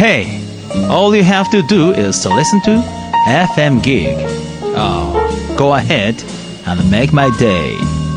Hey, all you have to do is to listen to FM Gig. Oh, go ahead and make my day.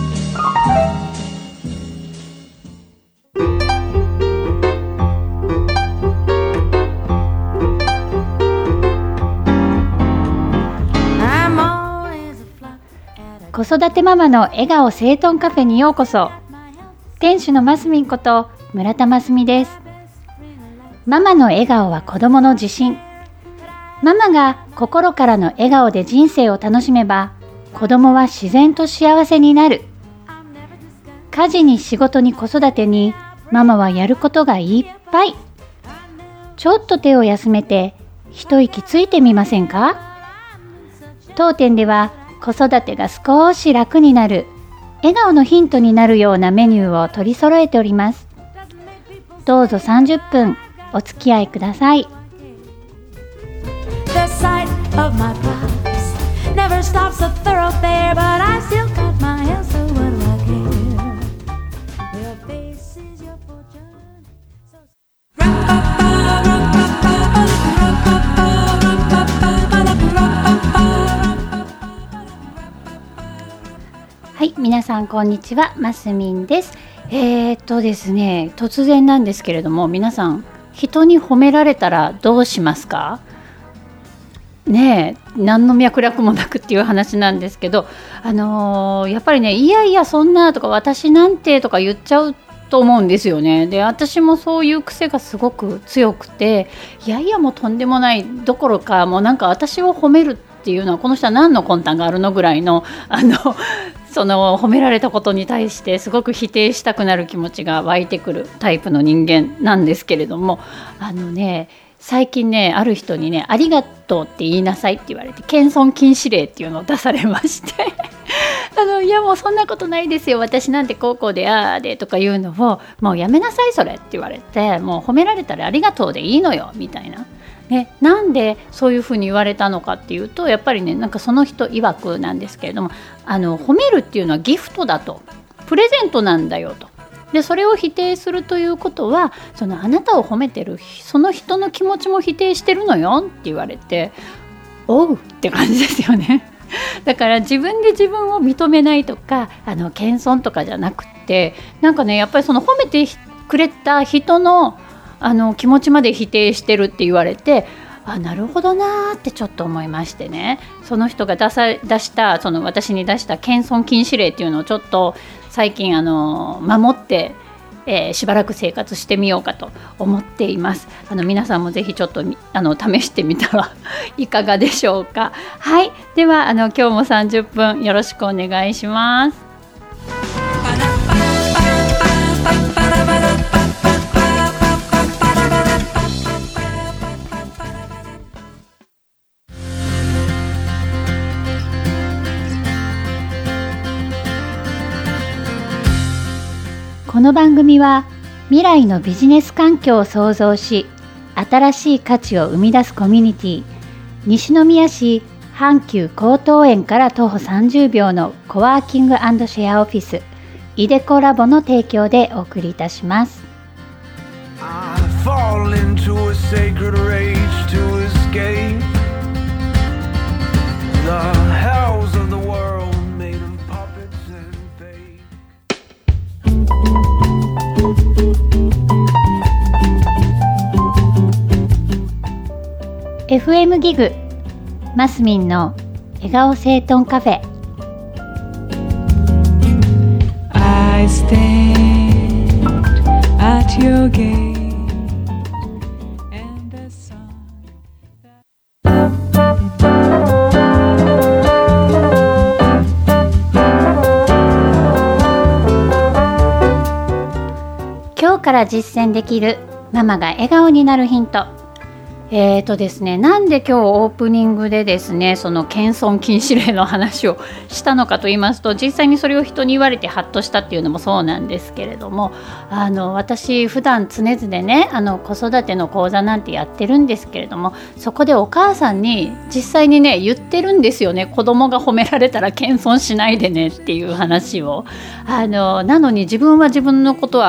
子育てママの笑顔整頓カフェにようこそ。店主のますみんこと村田ますみです。ママの笑顔は子供の自信。ママが心からの笑顔で人生を楽しめば、子供は自然と幸せになる。家事に仕事に子育てに、ママはやることがいっぱい。ちょっと手を休めて一息ついてみませんか？当店では子育てが少し楽になる、笑顔のヒントになるようなメニューを取り揃えております。どうぞ30分お付き合いください。はい、皆さんこんにちは、ますみんです。ですね、突然なんですけれども、皆さん人に褒められたらどうしますか？ねえ、何の脈絡もなくっていう話なんですけど、やっぱりね、いやいやそんなとか私なんてとか言っちゃうと思うんですよね。で、私もそういう癖がすごく強くて、いやいやもうとんでもないどころか、もうなんか私を褒めるっていうのはこの人は何の魂胆があるのぐらいのその褒められたことに対してすごく否定したくなる気持ちが湧いてくるタイプの人間なんですけれども、最近ね、ある人にね、ありがとうって言いなさいって言われて、謙遜禁止令っていうのを出されましていやもうそんなことないですよ、私なんて高校ででとかいうのをもうやめなさいそれって言われて、もう褒められたらありがとうでいいのよみたいな。なんでそういうふうに言われたのかっていうと、やっぱりね、なんかその人曰くなんですけれども、褒めるっていうのはギフトだと、プレゼントなんだよと。でそれを否定するということは、そのあなたを褒めてるその人の気持ちも否定してるのよって言われて、おうって感じですよね。だから自分で自分を認めないとか、謙遜とかじゃなくて、なんかね、やっぱりその褒めてくれた人の気持ちまで否定してるって言われて、なるほどなってちょっと思いましてね。その人が出したその私に出した謙遜禁止令っていうのをちょっと最近守って、しばらく生活してみようかと思っています。皆さんもぜひちょっと試してみたらいかがでしょうか。はい、では今日も30分よろしくお願いします。この番組は未来のビジネス環境を創造し、新しい価値を生み出すコミュニティ、西宮市阪急江東園から徒歩30秒のコワーキング&シェアオフィスイデコラボの提供でお送りいたします。FM ギグマスミンの笑顔整頓カフェ。 I stand at your gate and the sun 今日から実践できるママが笑顔になるヒント。ですね、なんで今日オープニングでですね、その謙遜禁止令の話をしたのかと言いますと、実際にそれを人に言われてハッとしたっていうのもそうなんですけれども、私普段常々ね、子育ての講座なんてやってるんですけれども、そこでお母さんに実際にね言ってるんですよね。子供が褒められたら謙遜しないでねっていう話を。なのに自分は自分のことは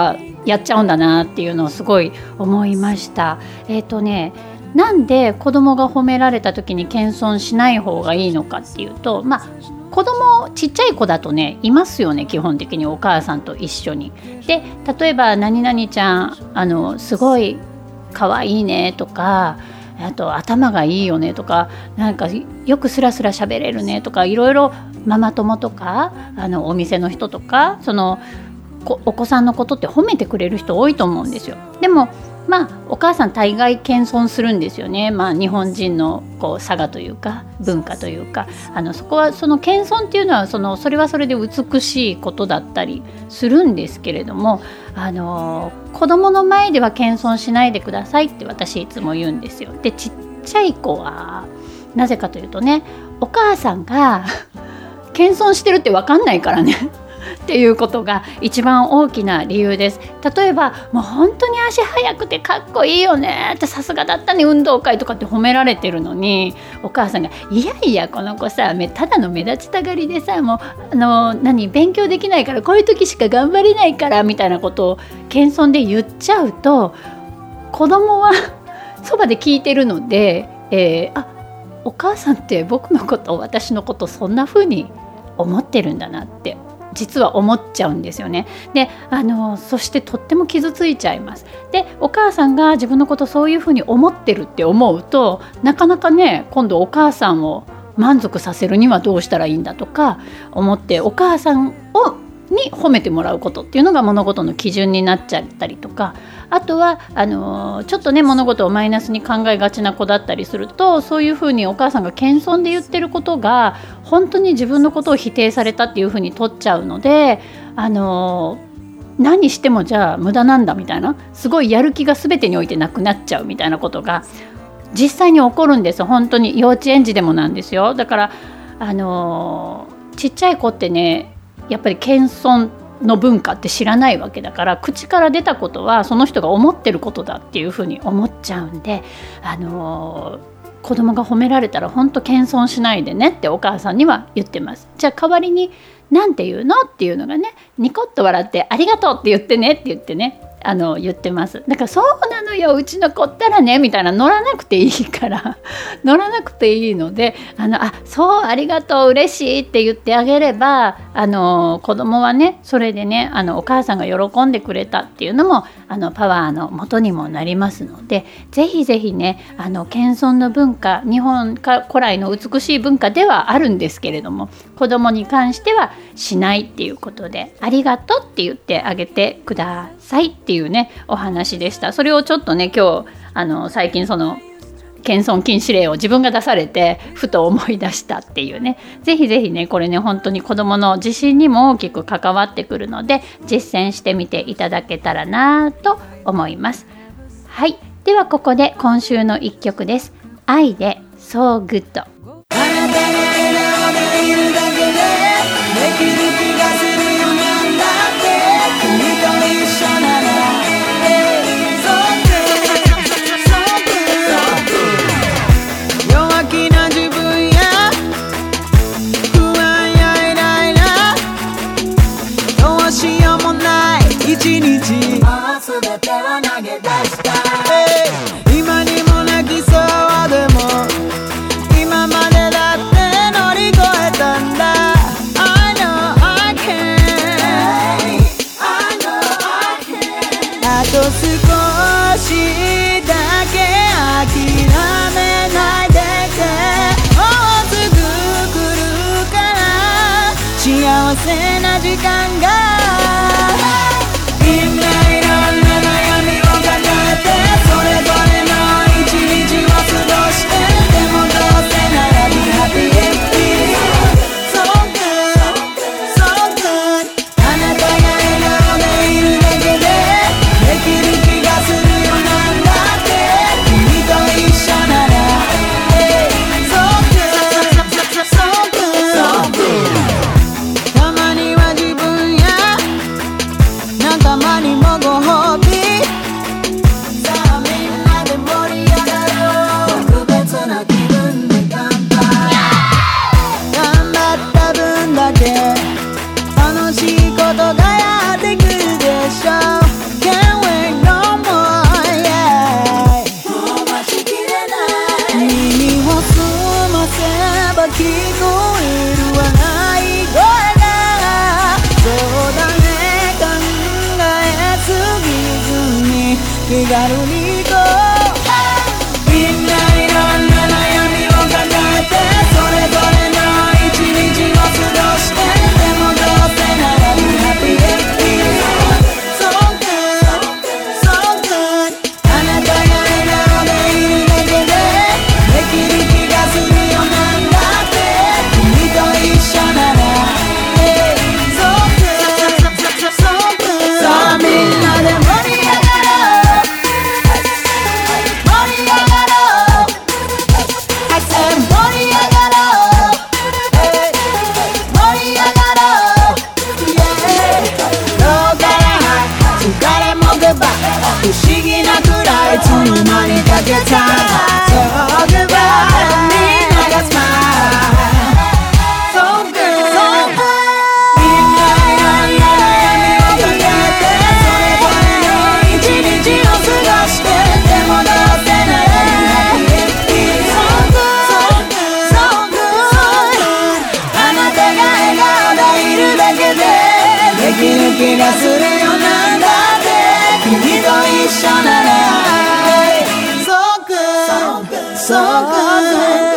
やっちゃうんだなっていうのをすごい思いました。なんで子供が褒められた時に謙遜しない方がいいのかっていうと、子供ちっちゃい子だとねいますよね、基本的にお母さんと一緒に。で例えば何々ちゃんすごい可愛いねとか、あと頭がいいよねとか、なんかよくスラスラ喋れるねとか、いろいろママ友とかお店の人とかお子さんのことって褒めてくれる人多いと思うんですよ。でもお母さん大概謙遜するんですよね。日本人の差がというか文化というか、そこはその謙遜っていうのはそれはそれで美しいことだったりするんですけれども、子供の前では謙遜しないでくださいって私いつも言うんですよ。でちっちゃい子はなぜかというとね、お母さんが謙遜してるって分かんないからねっていうことが一番大きな理由です。例えばもう本当に足速くてかっこいいよねって、さすがだったね運動会とかって褒められてるのに、お母さんがいやいやこの子さただの目立ちたがりでさ、もう勉強できないからこういう時しか頑張れないからみたいなことを謙遜で言っちゃうと、子供はそばで聞いてるので、お母さんって僕のこと私のことそんな風に思ってるんだなって実は思っちゃうんですよね。でそしてとっても傷ついちゃいます。でお母さんが自分のことそういうふうに思ってるって思うと、なかなかね今度お母さんを満足させるにはどうしたらいいんだとか思って、お母さんに褒めてもらうことっていうのが物事の基準になっちゃったりとか、あとはちょっとね物事をマイナスに考えがちな子だったりすると、そういうふうにお母さんが謙遜で言ってることが本当に自分のことを否定されたっていうふうに取っちゃうので、何してもじゃあ無駄なんだみたいな、すごいやる気が全てにおいてなくなっちゃうみたいなことが実際に起こるんです。本当に幼稚園児でもなんですよ。だからちっちゃい子ってねやっぱり謙遜の文化って知らないわけだから、口から出たことはその人が思ってることだっていうふうに思っちゃうんで、子供が褒められたら本当謙遜しないでねってお母さんには言ってます。じゃあ代わりになんて言うのっていうのがね、ニコッと笑ってありがとうって言ってねって言ってね言ってます。だからそうなのようちの子ったらねみたいな、乗らなくていいから乗らなくていいのでそうありがとう嬉しいって言ってあげれば子供はねそれでねお母さんが喜んでくれたっていうのもパワーの元にもなりますので、ぜひぜひね謙遜の文化、日本古来の美しい文化ではあるんですけれども、子供に関してはしないっていうことで、ありがとうって言ってあげてくださいっていうねお話でした。それをちょっとね今日最近その謙遜禁止令を自分が出されてふと思い出したっていうね、ぜひぜひねこれね本当に子どもの自信にも大きく関わってくるので、実践してみていただけたらなと思います。はい、ではここで今週の一曲です。愛で So Good。 今にも泣きそうでも今までだって乗り越えたんだ。 I know I can、 あと少しだけ諦めないでて、もうすぐ来るから幸せな時間が。たまには自分やるに行こう。みんないろんな悩みを抱えてそれぞれの一日を過ごして、でもどうせなら Be happy and free So good, so good あなたが笑顔でいるだけでできる気がするよなんだって君と一緒なら So good, so good さあみんなで盛り上がろう盛り上がろう I said 盛り上がろう盛り上がろう Yeah ローから疲れもグッバイ不思議なくらいいつの間にかけた So goodbye みんながスマイル So good みんないろんな悩みを抱えてそれぞれの一日を過ごして、でもどうせなら Be happy and free So good, so good あなたが笑顔でいるだけでできる気がするよなんだって君と一緒なら So good, so good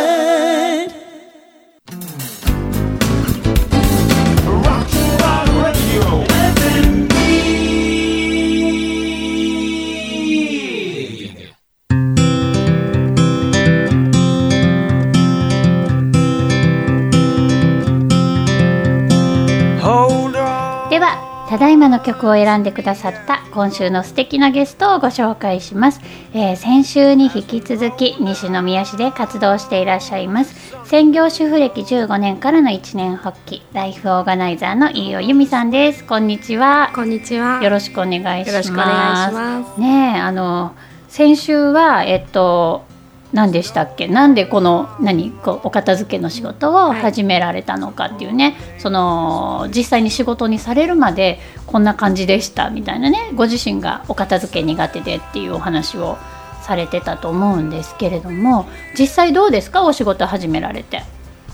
Hold on. ではただいまの曲を選んでくださった今週の素敵なゲストをご紹介します。先週に引き続き西宮市で活動していらっしゃいます専業主婦歴15年からの一年発起ライフオーガナイザーの飯尾由美さんです。こんにちは。 こんにちは。 よろしくお願いします。 よろしくお願いします。 ねえ、先週は何でしたっけ、なんでこのお片付けの仕事を始められたのかっていうね、その実際に仕事にされるまでこんな感じでしたみたいなね、ご自身がお片付け苦手でっていうお話をされてたと思うんですけれども、実際どうですか、お仕事始められて。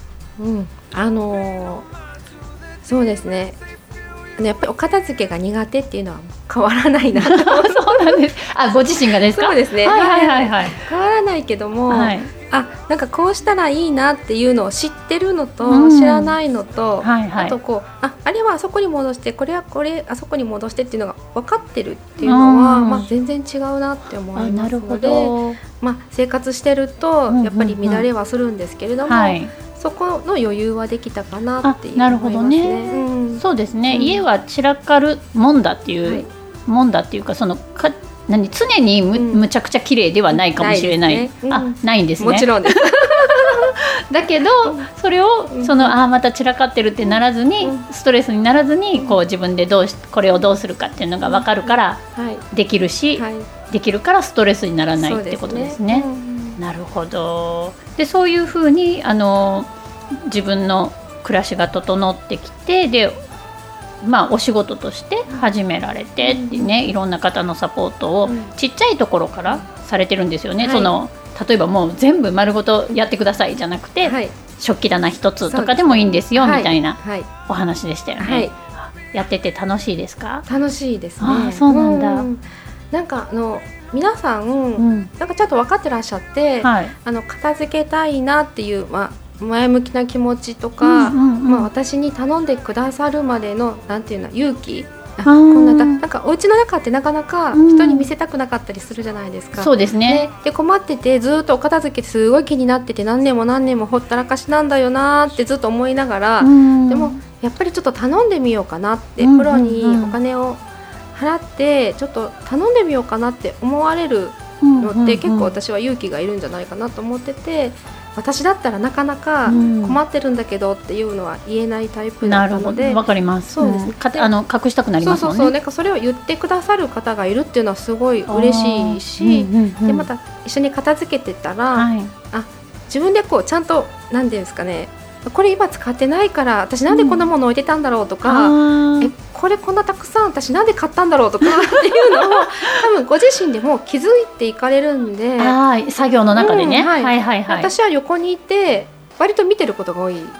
そうですね、やっぱりお片付けが苦手っていうのは変わらないなとそうなんです。ご自身がですか。 そうですね、 はいはいはいはい、 変わらないけども、 はい、 なんかこうしたらいいなっていうのを知ってるのと、知らないのと、 はいはい、 あとあれはあそこに戻してこれはあそこに戻してっていうのが分かってるっていうのは、全然違うなって思いますので、生活してるとやっぱり乱れはするんですけれども、そこの余裕はできたかなっていう思いますね。 なるほどね、そうですね、家は散らかるもんだっていう、もんだっていうか、常にむちゃくちゃ綺麗ではないかもしれない、ないんですね。 もちろんですだけどそれをまた散らかってるってならずに、ストレスにならずに自分でこれをどうするかっていうのが分かるからできるし、できるからストレスにならないってことですね。なるほど。でそういうふうに自分の暮らしが整ってきて、でお仕事として始められてってね、いろんな方のサポートをちっちゃいところからされてるんですよね。例えばもう全部丸ごとやってくださいじゃなくて、食器棚一つとかでもいいんですよみたいなお話でしたよね。やってて楽しいですか。 楽しいですね。 そうなんだ。 なんか皆さん、なんかちょっと分かってらっしゃって、片付けたいなっていう、前向きな気持ちとか、私に頼んでくださるまでのなんていうの、勇気、こんなんかお家の中ってなかなか人に見せたくなかったりするじゃないですか。 そうですね。 で困っててずっとお片付けすごい気になってて、何年も何年もほったらかしなんだよなってずっと思いながら、でもやっぱりちょっと頼んでみようかなって、プロにお金を払ってちょっと頼んでみようかなって思われるのって結構私は勇気がいるんじゃないかなと思ってて、私だったらなかなか困ってるんだけどっていうのは言えないタイプだったので。 わかります。 そうですね、 隠したくなりますもんね。 なんかそれを言ってくださる方がいるっていうのはすごい嬉しいし、でまた一緒に片付けてたら、自分でちゃんと何ていうんですかね、これ今使ってないから私なんでこんなもの置いてたんだろうとか、これこんなたくさん私なんで買ったんだろうとかっていうのを多分ご自身でも気づいていかれるんで、 作業の中でね、 私は横にいて割と見てることが多い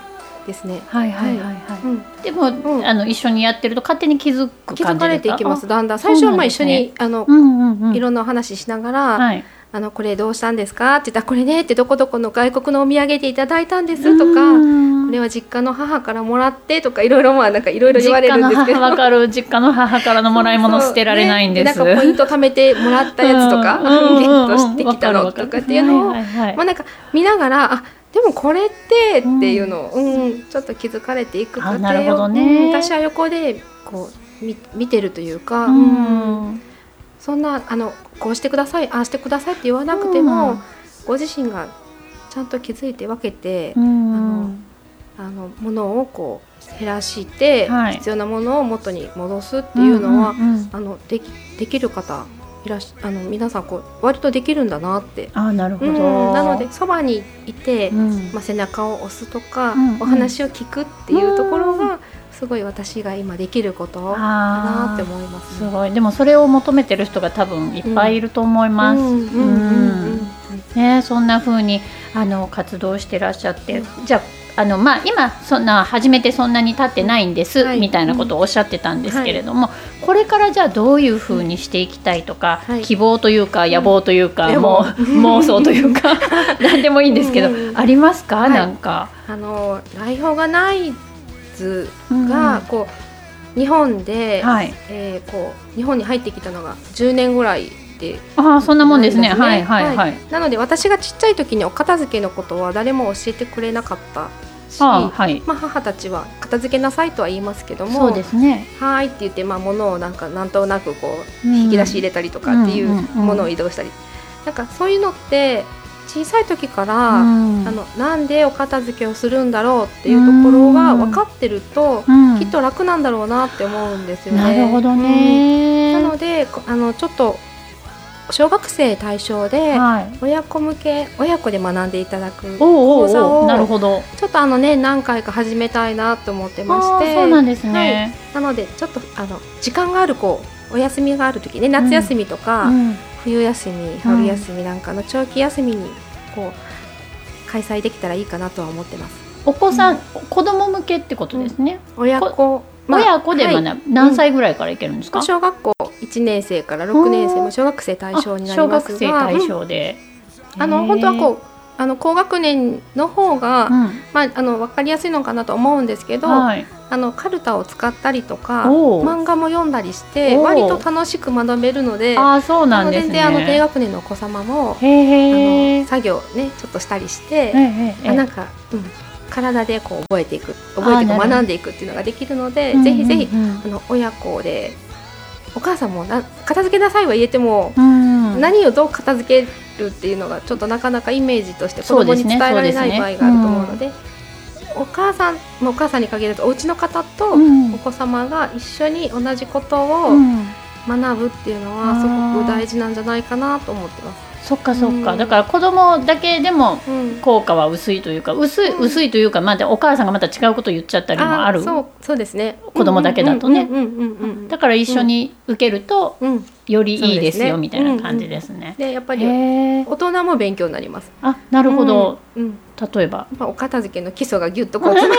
ですね。 はいはいはいはい。 うんでも、一緒にやってると勝手に気づく感じですか？ 気づかれていきます。だんだん最初はまあ一緒にいろんなお話ししながら、 はい、 これどうしたんですかって言ったら、これねってどこどこの外国のお土産でいただいたんですとか、これは実家の母からもらってとか、いろいろなんかいろいろ言われるんですけど、 わかる。実家の母からのもらい物捨てられないんです。 なんかポイント貯めてもらったやつとか、ゲットしてきたのとかっていうのを、まあなんか見ながら、でもこれってっていうのを、ちょっと気づかれていく過程を、私は横でこう見てるというか、そんなこうしてください、ああしてくださいって言わなくても、ご自身がちゃんと気づいて分けて、ものをこう減らして、必要なものを元に戻すっていうのは、できる方皆さんこう割とできるんだなって。 なるほど。 なのでそばにいて、背中を押すとか、お話を聞くっていうところがすごい私が今できることかなって思いますね。 すごい。でもそれを求めてる人が多分いっぱいいると思います。ね、そんな風に活動してらっしゃって、じゃあ今そんな始めてそんなに経ってないんです、みたいなことをおっしゃってたんですけれども、これからじゃあどういうふうにしていきたいとか、希望というか野望というか、妄想というか何でもいいんですけど、ありますか？なんかライフオーガナイズがこう日本で、こう日本に入ってきたのが10年ぐらいで、 そんなもんですね。はいはいはい。 なので私がちっちゃい時にお片付けのことは誰も教えてくれなかったし、母たちは片付けなさいとは言いますけども、 そうですね。 はいって言って、物をなんとなくこう引き出し入れたりとかっていうものを移動したり、なんかそういうのって小さい時から、なんでお片付けをするんだろうっていうところが分かってると、きっと楽なんだろうなって思うんですよね。 なるほどね。 なのでちょっと小学生対象で親子で学んでいただく講座をなるほど、 ちょっと何回か始めたいなと思ってまして、 そうなんですね。 なのでちょっと時間があるお休みがある時ね、夏休みとか、冬休み春休みなんかの長期休みにこう開催できたらいいかなとは思ってます。 お子さん、子供向けってことですね。 親子で学ぶ、何歳ぐらいからいけるんですか？ 小学校1年生から6年生も小学生対象になりますが、 小学生対象で、 本当はこう高学年の方が、分かりやすいのかなと思うんですけど、カルタを使ったりとか漫画も読んだりして割と楽しく学べるので、 そうなんですね。 全然低学年のお子様も作業ねちょっとしたりして、なんか、体でこう覚えていく学んでいくっていうのができるので、ぜひぜひ親子で、お母さんも片付けなさいは言えても、何をどう片付けるっていうのがちょっとなかなかイメージとして子供に伝えられない場合があると思うので、お母さんに限らずお家の方とお子様が一緒に同じことを学ぶっていうのはすごく大事なんじゃないかなと思ってます。 そっかそっか、だから子供だけでも効果は薄いというか、薄いというか、お母さんがまた違うこと言っちゃったりもある。 そうですね。 子供だけだとね。だから一緒に受けるとよりいいですよみたいな感じですね。 でやっぱり大人も勉強になります。 なるほど。例えばお片付けの基礎がギュッとこう詰まる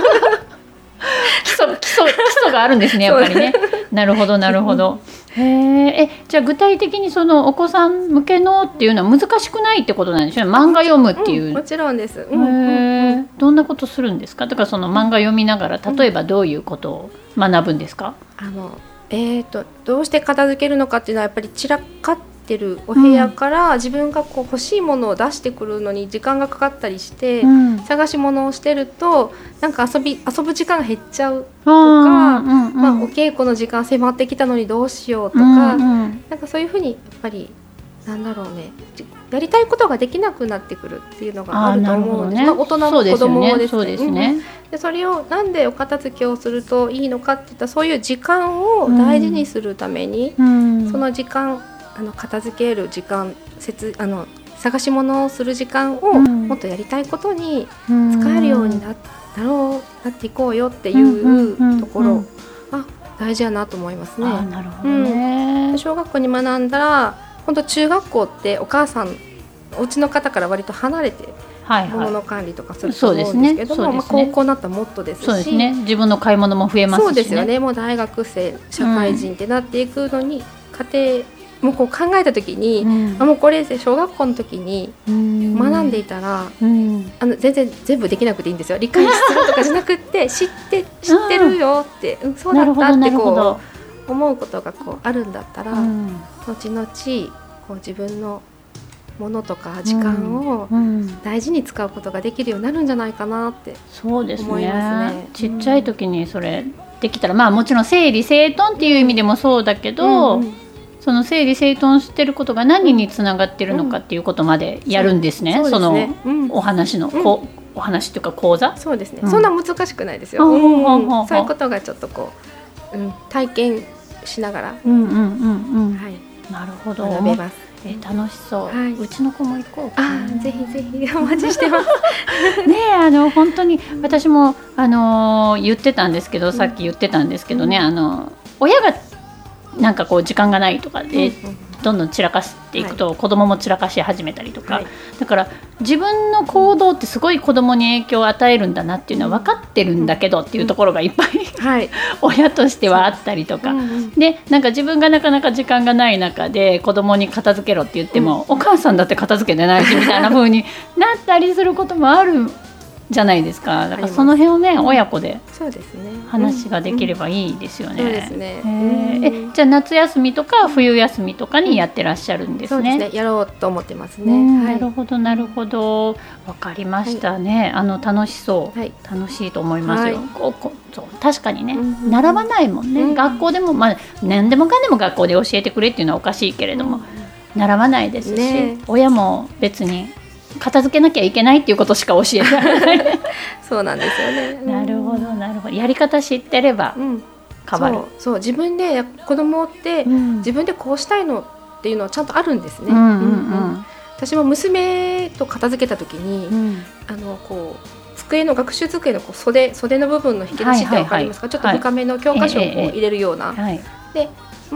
基礎があるんですね、やっぱりね。なるほどなるほど。じゃあ具体的にそのお子さん向けのっていうのは難しくないってことなんでしょうね。漫画読むっていう。 もちろんです。 どんなことするんですか？だからその漫画読みながら例えばどういうことを学ぶんですか？ どうして片付けるのかっていうのはやっぱり散らかってるお部屋から自分がこう欲しいものを出してくるのに時間がかかったりして、探し物をしてるとなんか遊ぶ時間が減っちゃうとか、お稽古の時間迫ってきたのにどうしようとか、なんかそういうふうにやっぱりやりたいことができなくなってくるっていうのがあると思うんです。大人も子供もですね。でそれをなんでお片付けをするといいのかっていったら、そういう時間を大事にするために、その時間片付ける時間探し物をする時間をもっとやりたいことに使えるようになっていこうよっていうところが大事やなと思いますね。 なるほどね。 小学校に学んだら本当中学校ってお母さんお家の方から割と離れてはいはい、 物の管理とかすると思うんですけども、まあ、高校になったらもっとですし、 そうですね、自分の買い物も増えますしね。 そうですよね。もう大学生社会人ってなっていくのに、家庭もうこう考えた時に、もうこれ小学校の時に学んでいたら、全然全部できなくていいんですよ。理解するとかじゃなくって知ってるよって、そうだったってこう思うことがこうあるんだったら、後々こう自分のものとか時間を大事に使うことができるようになるんじゃないかなって思いますね。 ちっちゃい時にそれできたら、まあもちろん整理整頓っていう意味でもそうだけど、その整理整頓してることが何につながってるのかっていうことまでやるんですね。そのお話の、お話っていうか講座。 そうですね。そんな難しくないですよ。そういうことがちょっとこう、体験しながら、 なるほど。 学べます。 楽しそう、うちの子も行こうかな。 ぜひぜひお待ちしてますね。本当に私も言ってたんですけど、さっき言ってたんですけどね、親がなんかこう時間がないとかでどんどん散らかしていくと、子供も散らかし始めたりとか、だから自分の行動ってすごい子供に影響を与えるんだなっていうのは分かってるんだけどっていうところがいっぱい、親としてはあったりとか、でなんか自分がなかなか時間がない中で子供に片付けろって言っても、お母さんだって片付けてないしみたいな風になったりすることもあるじゃないですか。だからその辺をね、親子で話ができればいいですよね。 そうですね。 じゃあ夏休みとか冬休みとかにやってらっしゃるんですね。 そうですね。やろうと思ってますね。 なるほどなるほど、わかりましたね。楽しそう、楽しいと思いますよ。そう確かにね、習わないもんね。学校でも何でもかんでも学校で教えてくれっていうのはおかしいけれども、習わないですし、親も別に片付けなきゃいけないっていうことしか教えないそうなんですよね。 なるほどなるほど。やり方知ってれば変わる。 そう自分で子供って自分でこうしたいのっていうのはちゃんとあるんですね。私も娘と片付けた時に、こう机の学習机のこう袖の部分の引き出しって分かりますか？ちょっと深めの教科書をこう入れるような、で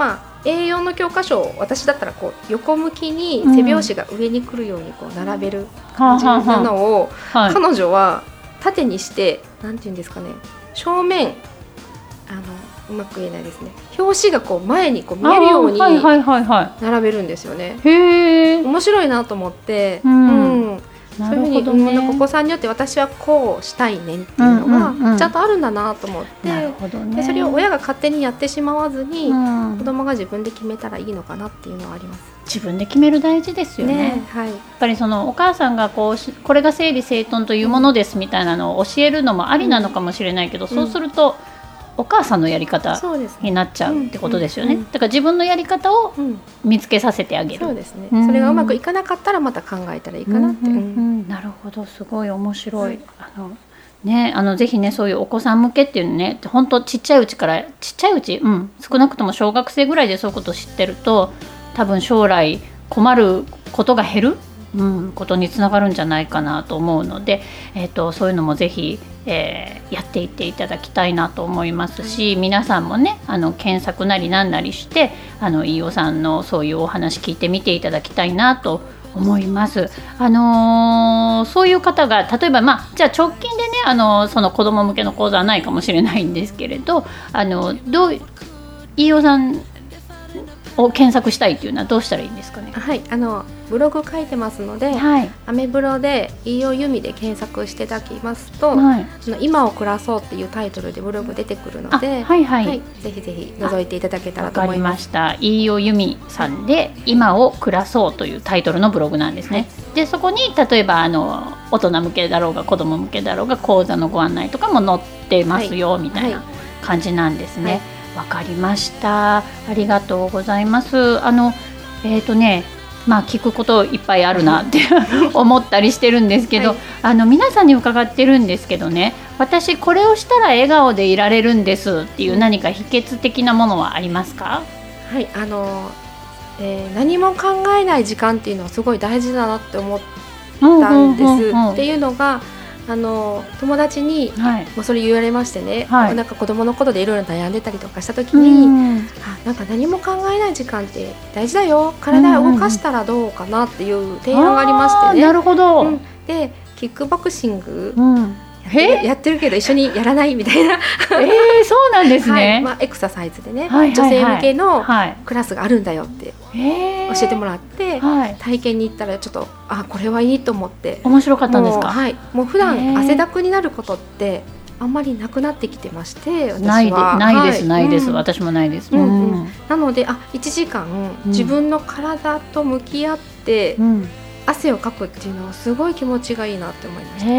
A4 の教科書を私だったらこう横向きに背拍子が上に来るようにこう並べる感じなのを、彼女は縦にして、なんていうんですかね、正面うまく言えないですね、表紙がこう前にこう見えるように並べるんですよね。面白いなと思って、そういうふうに、お子さんによって私はこうしたいねっていうのがちゃんとあるんだなと思って、でそれを親が勝手にやってしまわずに、子供が自分で決めたらいいのかなっていうのはあります。 自分で決める大事ですよね。やっぱりそのお母さんがこれが整理整頓というものですみたいなのを教えるのもありなのかもしれないけど、そうするとお母さんのやり方になっちゃうってことですよね。だから自分のやり方を見つけさせてあげる。 そうですね。それがうまくいかなかったらまた考えたらいいかなって。 なるほど、すごい面白い。ぜひね、そういうお子さん向けっていうのね、本当ちっちゃいうち、少なくとも小学生ぐらいでそういうことを知ってると、多分将来困ることが減る、ことにつながるんじゃないかなと思うので、そういうのもぜひ、やっていっていただきたいなと思いますし、皆さんもね、検索なりなんなりして飯尾さんのそういうお話聞いてみていただきたいなと思います。そういう方が例えば、じゃあ直近でね、その子ども向けの講座はないかもしれないんですけれど、飯尾さんを検索したいっていうのはどうしたらいいんですかね。 ブログ書いてますので、アメブロで飯尾由美で検索していただきますと、今を暮らそうっていうタイトルでブログ出てくるので、ぜひぜひ覗いていただけたらと思います。 わかりました。飯尾由美さんで今を暮らそうというタイトルのブログなんですね。でそこに例えば大人向けだろうが子ども向けだろうが講座のご案内とかも載ってますよ、みたいな感じなんですね。わかりました。ありがとうございます。聞くこといっぱいあるなって思ったりしてるんですけど、皆さんに伺ってるんですけどね、私これをしたら笑顔でいられるんですっていう何か秘訣的なものはありますか？ 何も考えない時間っていうのはすごい大事だなって思ったんです。っていうのが友達に、それ言われましてね、なんか子供のことでいろいろ悩んでたりとかした時に、なんか何も考えない時間って大事だよ、体を動かしたらどうかなっていう提案がありましてね。 なるほど。 でキックボクシングうんやってるけど一緒にやらないみたいなそうなんですね、 はい、エクササイズでね、 はいはいはい、 女性向けのはいクラスがあるんだよって教えてもらって、 はい、 体験に行ったらちょっとこれはいいと思って。 面白かったんですか？ はい、もう普段汗だくになることってあんまりなくなってきてまして、私はないです、私もないです、 なので1時間自分の体と向き合って、汗をかくっていうのはすごい気持ちがいいなって思いました。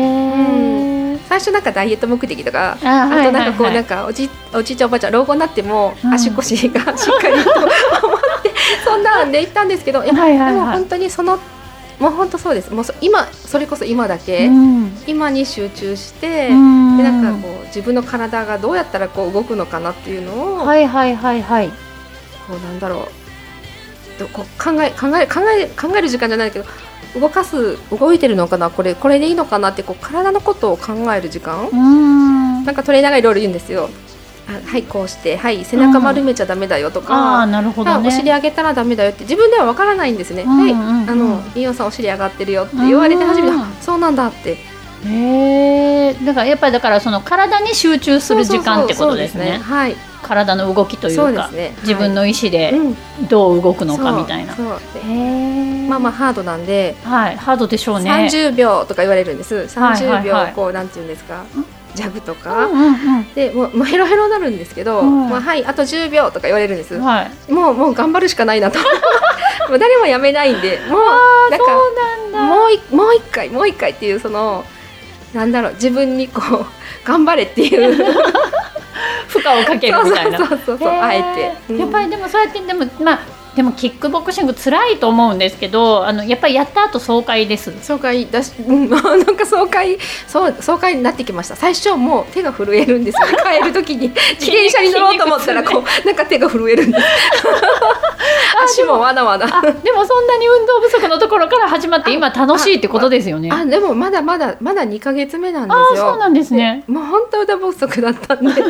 最初なんかダイエット目的とか、あとなんかこうなんかおじいちゃんおばあちゃん老後になっても足腰がしっかりと思ってそんなんで行ったんですけど、でも本当にもう本当そうです。もう今それこそ今だけ、今に集中して、でなんかこう自分の体がどうやったらこう動くのかなっていうのを、こうなんだろう、こう考える時間じゃないけど、動いてるのかな、これでいいのかなってこう体のことを考える時間、なんかトレーナーがいろいろ言うんですよ。はいこうして、はい背中丸めちゃダメだよとか、 なるほどね、 お尻上げたらダメだよって自分ではわからないんですね。はい、飯尾さんお尻上がってるよって言われて初めて、そうなんだって。だからやっぱりその体に集中する時間ってことですね。はい。体の動きというか、自分の意思でどう動くのかみたいな。まあハードなんで、ハードでしょうね。30秒とか言われるんです。30秒こうなんていうんですか。ジャグとか、でもうヘロヘロになるんですけど、はいあと10秒とか言われるんです。もう頑張るしかないなともう誰もやめないんで、もうなんかもう一回っていう、そのなんだろう、自分にこう頑張れっていう負荷をかけるみたいな。 そうあえて、 やっぱりでもそうやってでもキックボクシング辛いと思うんですけど、やっぱりやった後爽快です。 爽快だし、なんか爽快になってきました。最初もう手が震えるんですよね。帰る時に自転車に乗ろうと思ったらこうなんか手が震えるんです足もまだまだでもそんなに運動不足のところから始まって今楽しいってことですよね。 でもまだ2ヶ月目なんですよ。 そうなんですね。 もう本当運動不足だったんで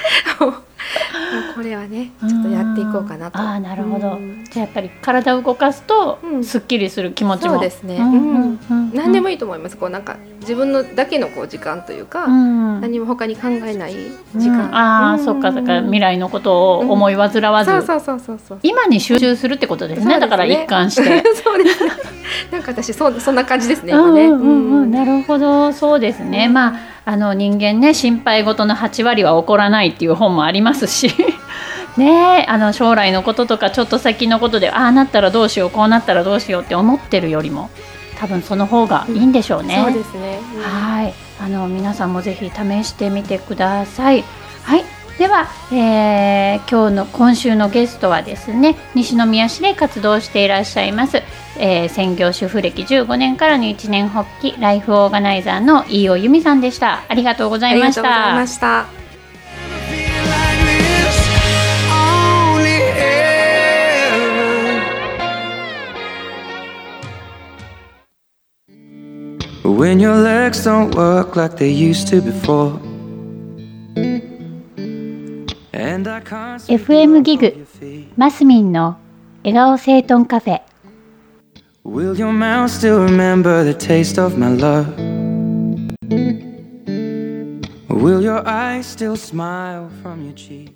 これはねちょっとやっていこうかなと。 なるほど。じゃあやっぱり体を動かすとすっきりする気持ちも。 そうですね。何でもいいと思います。こうなんか自分のだけのこう時間というか、何も他に考えない時間。そっか未来のことを思い煩わず、今に集中するってことですね。だから一貫して。そうですね。なんか私そんな感じですね今ね。 なるほど、そうですね。人間ね、心配事の8割は起こらないっていう本もありますしね、将来のこととかちょっと先のことでなったらどうしようこうなったらどうしようって思ってるよりも多分その方がいいんでしょうね。 そうですね。 はい、皆さんもぜひ試してみてください。はい、では、今週のゲストはですね、西宮市で活動していらっしゃいます、専業主婦歴15年からの一年発起ライフオーガナイザーの飯尾由美さんでした。ありがとうございました。 ありがとうございました。 When your legs don't work like they used to before FM ギグマスミンの笑顔整頓カフェ。 Will your mouth still remember the taste of my love? Will your eyes still smile from your cheek?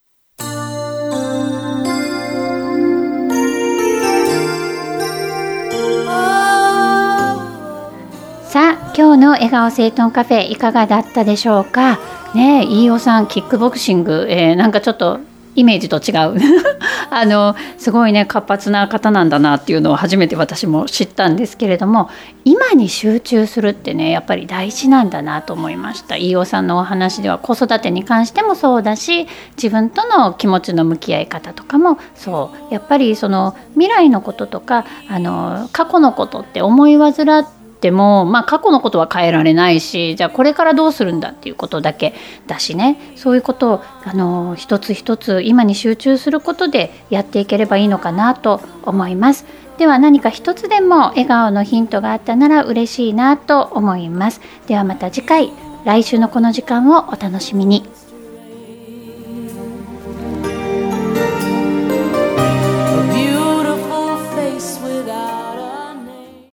さあ、今日の笑顔整頓カフェいかがだったでしょうかね。飯尾さんキックボクシング、なんかちょっとイメージと違うすごいね活発な方なんだなっていうのを初めて私も知ったんですけれども、今に集中するってねやっぱり大事なんだなと思いました。飯尾さんのお話では子育てに関してもそうだし、自分との気持ちの向き合い方とかもそう、やっぱりその未来のこととか過去のことって思い煩ってでも過去のことは変えられないし、じゃあこれからどうするんだっていうことだけだしね、そういうことを一つ一つ今に集中することでやっていければいいのかなと思います。では何か一つでも笑顔のヒントがあったなら嬉しいなと思います。ではまた次回、来週のこの時間をお楽しみに。